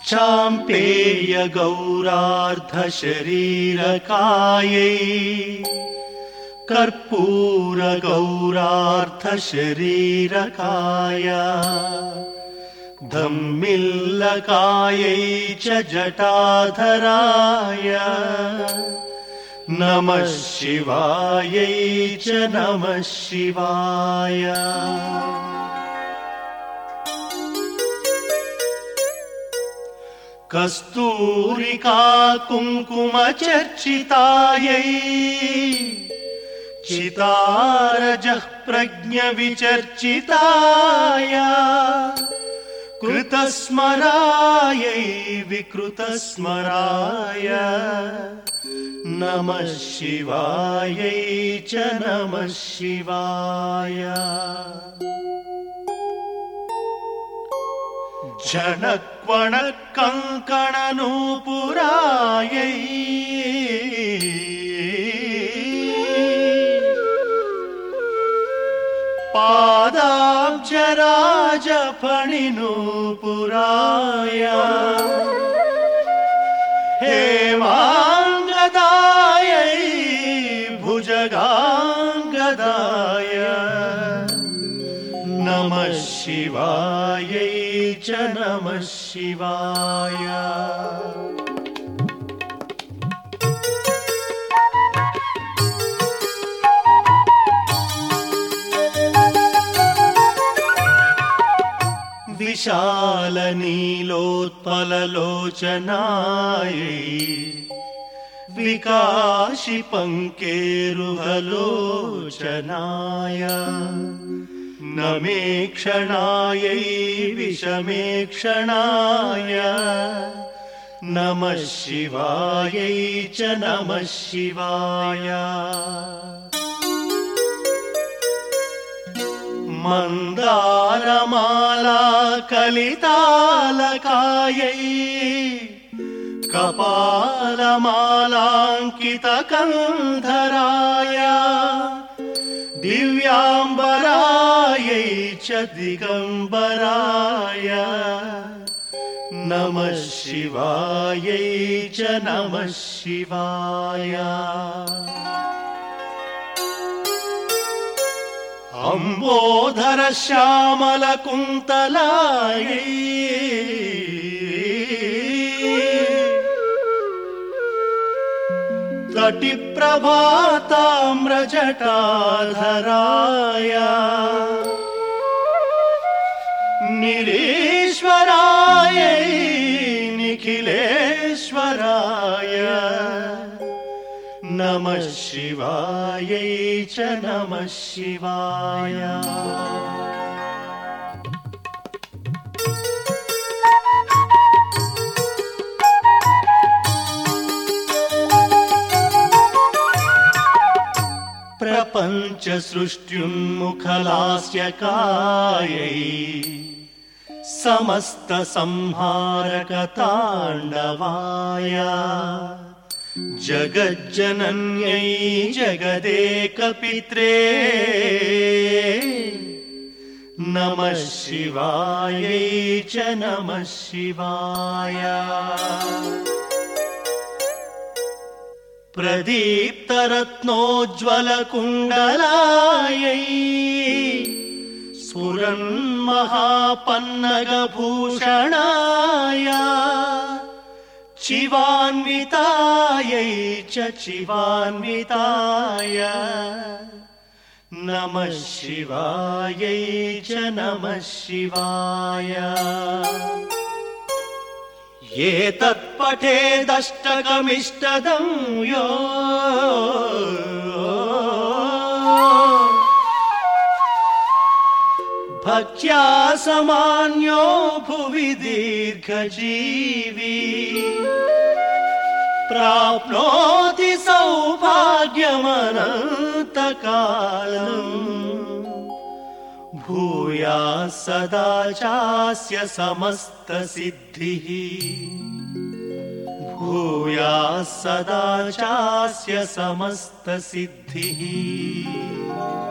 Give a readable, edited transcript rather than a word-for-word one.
चाम्पेय गौरार्धशरीरकायै कर्पूर गौरार्धशरीरकाय धम्मिल्लकायै च जटाधराय नमः शिवायै च नमः शिवाय। कस्तूरिका कुङ्कुम चर्चितायै चितारजः प्रज्ञ विचर्चिताय कृतस्मरायै विकृतस्मराय नमः शिवायै च नमः शिवाय। जनक्वणकङ्कणनूपुरायै पादाब्जराजफणिनूपुराय हेमाङ्गदायै भुजगाङ्गदाय नमः शिवायै च नमः शिवाय। विशालनीलोत्पललोचनायै विकाशिपङ्केरुहलोचनाय नमेक्षणायै विषमेक्षणाय नमः शिवायै च नमः शिवाय। मन्दारमाला कलितालकायै कपालमालाङ्कितकन्धराय दिव्याम्बरायै च दिगम्बराय नमः शिवायै च नमः शिवाय। अम्बोधर श्यामल कुन्तलायै तटिप्रभाताम्रजटाधराय निरीश्वरायै निखिलेश्वराय नमः शिवायै च नमः शिवाय। प्रपञ्च सृष्ट्युन्मुखलास्यकायै समस्त संहारक ताण्डवाय जगज्जनन्यै जगदेकपित्रे नमः शिवायै च नमः शिवाय। प्रदीप्तरत्नोज्ज्वलकुण्डलायै स्फुरन्महापन्नगभूषणाय चिवान्वितायै च चिवान्विताय नमः शिवायै च नमः शिवाय। ये तत्पठेदष्टकमिष्टदं यो भक्त्या समान्यो भुवि दीर्घजीवी प्राप्नोति सौभाग्यमनन्तकालम् भूयाः सदा चास्य समस्तसिद्धिः भूयाः सदा चास्य समस्तसिद्धिः।